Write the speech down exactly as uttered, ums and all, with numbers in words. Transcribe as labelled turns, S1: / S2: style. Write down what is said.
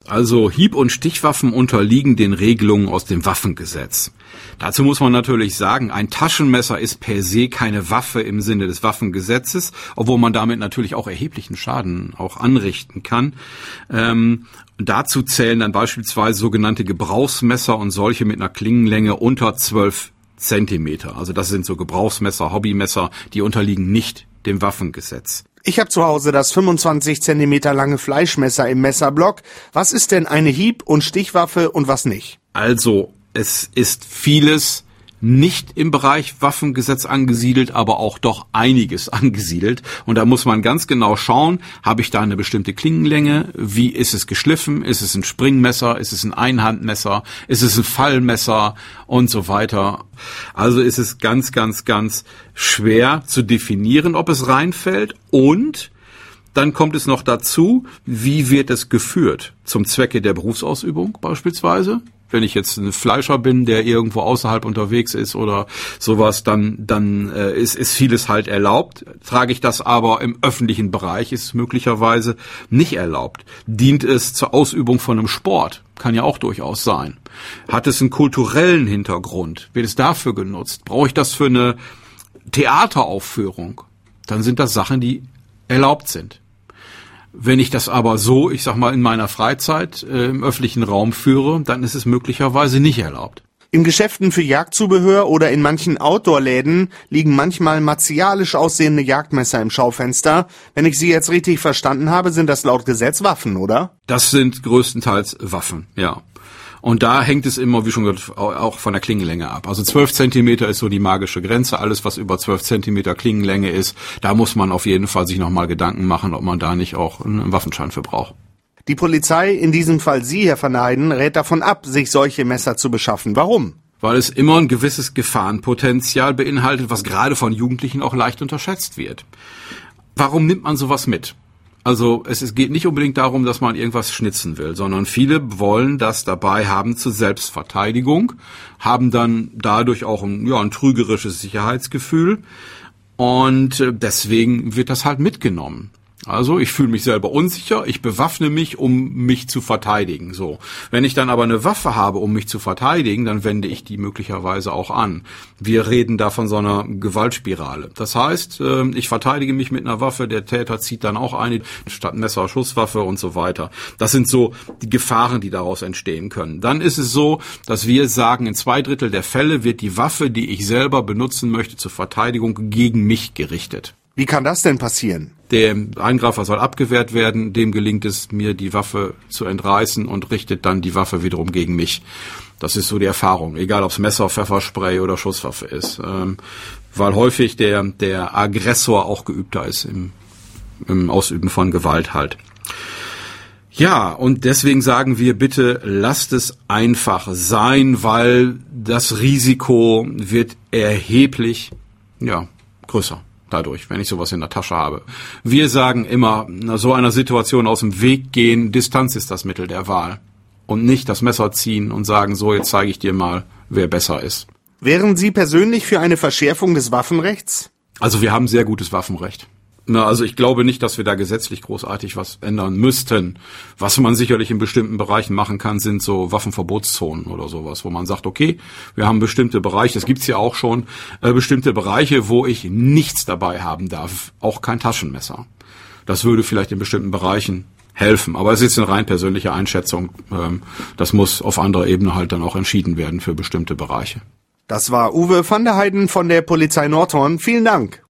S1: Also Hieb- und Stichwaffen unterliegen den Regelungen aus dem Waffengesetz. Dazu muss man natürlich sagen, ein Taschenmesser ist per se keine Waffe im Sinne des Waffengesetzes, obwohl man damit natürlich auch erheblichen Schaden auch anrichten kann. Ähm, dazu zählen dann beispielsweise sogenannte Gebrauchsmesser und solche mit einer Klingenlänge unter zwölf Zentimeter. Also das sind so Gebrauchsmesser, Hobbymesser, die unterliegen nicht dem Waffengesetz.
S2: Ich habe zu Hause das fünfundzwanzig Zentimeter lange Fleischmesser im Messerblock. Was ist denn eine Hieb- und Stichwaffe und was nicht?
S1: Also, es ist vieles nicht im Bereich Waffengesetz angesiedelt, aber auch doch einiges angesiedelt. Und da muss man ganz genau schauen, habe ich da eine bestimmte Klingenlänge? Wie ist es geschliffen? Ist es ein Springmesser? Ist es ein Einhandmesser? Ist es ein Fallmesser? Und so weiter. Also ist es ganz, ganz, ganz schwer zu definieren, ob es reinfällt. Und dann kommt es noch dazu, wie wird es geführt? Zum Zwecke der Berufsausübung beispielsweise. Wenn ich jetzt ein Fleischer bin, der irgendwo außerhalb unterwegs ist oder sowas, dann dann äh, ist, ist vieles halt erlaubt. Trage ich das aber im öffentlichen Bereich, ist es möglicherweise nicht erlaubt. Dient es zur Ausübung von einem Sport? Kann ja auch durchaus sein. Hat es einen kulturellen Hintergrund? Wird es dafür genutzt? Brauche ich das für eine Theateraufführung? Dann sind das Sachen, die erlaubt sind. Wenn ich das aber so, ich sag mal, in meiner Freizeit äh, im öffentlichen Raum führe, dann ist es möglicherweise nicht erlaubt.
S2: In Geschäften für Jagdzubehör oder in manchen Outdoor-Läden liegen manchmal martialisch aussehende Jagdmesser im Schaufenster. Wenn ich Sie jetzt richtig verstanden habe, sind das laut Gesetz Waffen, oder?
S1: Das sind größtenteils Waffen, ja. Und da hängt es immer, wie schon gesagt, auch von der Klingenlänge ab. Also zwölf Zentimeter ist so die magische Grenze. Alles, was über zwölf Zentimeter Klingenlänge ist, da muss man auf jeden Fall sich nochmal Gedanken machen, ob man da nicht auch einen Waffenschein für braucht.
S2: Die Polizei, in diesem Fall Sie, Herr van der Heijden, rät davon ab, sich solche Messer zu beschaffen. Warum?
S1: Weil es immer ein gewisses Gefahrenpotenzial beinhaltet, was gerade von Jugendlichen auch leicht unterschätzt wird. Warum nimmt man sowas mit? Also es, es geht nicht unbedingt darum, dass man irgendwas schnitzen will, sondern viele wollen das dabei haben zur Selbstverteidigung, haben dann dadurch auch ein, ja, ein trügerisches Sicherheitsgefühl und deswegen wird das halt mitgenommen. Also ich fühle mich selber unsicher, ich bewaffne mich, um mich zu verteidigen. So, wenn ich dann aber eine Waffe habe, um mich zu verteidigen, dann wende ich die möglicherweise auch an. Wir reden da von so einer Gewaltspirale. Das heißt, ich verteidige mich mit einer Waffe, der Täter zieht dann auch eine, statt Messer, Schusswaffe und so weiter. Das sind so die Gefahren, die daraus entstehen können. Dann ist es so, dass wir sagen, in zwei Drittel der Fälle wird die Waffe, die ich selber benutzen möchte zur Verteidigung, gegen mich gerichtet.
S2: Wie kann das denn passieren?
S1: Der Eingreifer soll abgewehrt werden, dem gelingt es, mir die Waffe zu entreißen und richtet dann die Waffe wiederum gegen mich. Das ist so die Erfahrung, egal ob es Messer, Pfefferspray oder Schusswaffe ist, ähm, weil häufig der der Aggressor auch geübter ist im, im Ausüben von Gewalt halt. Ja, und deswegen sagen wir bitte, lasst es einfach sein, weil das Risiko wird erheblich, ja, größer. Dadurch, wenn ich sowas in der Tasche habe. Wir sagen immer, na, so einer Situation aus dem Weg gehen, Distanz ist das Mittel der Wahl. Und nicht das Messer ziehen und sagen, so, jetzt zeige ich dir mal, wer besser ist.
S2: Wären Sie persönlich für eine Verschärfung des Waffenrechts?
S1: Also wir haben sehr gutes Waffenrecht. Na, also ich glaube nicht, dass wir da gesetzlich großartig was ändern müssten. Was man sicherlich in bestimmten Bereichen machen kann, sind so Waffenverbotszonen oder sowas, wo man sagt, okay, wir haben bestimmte Bereiche, das gibt's ja auch schon, äh, bestimmte Bereiche, wo ich nichts dabei haben darf, auch kein Taschenmesser. Das würde vielleicht in bestimmten Bereichen helfen, aber es ist eine rein persönliche Einschätzung. Ähm, das muss auf anderer Ebene halt dann auch entschieden werden für bestimmte Bereiche.
S2: Das war Uwe van der Heijden von der Polizei Nordhorn. Vielen Dank.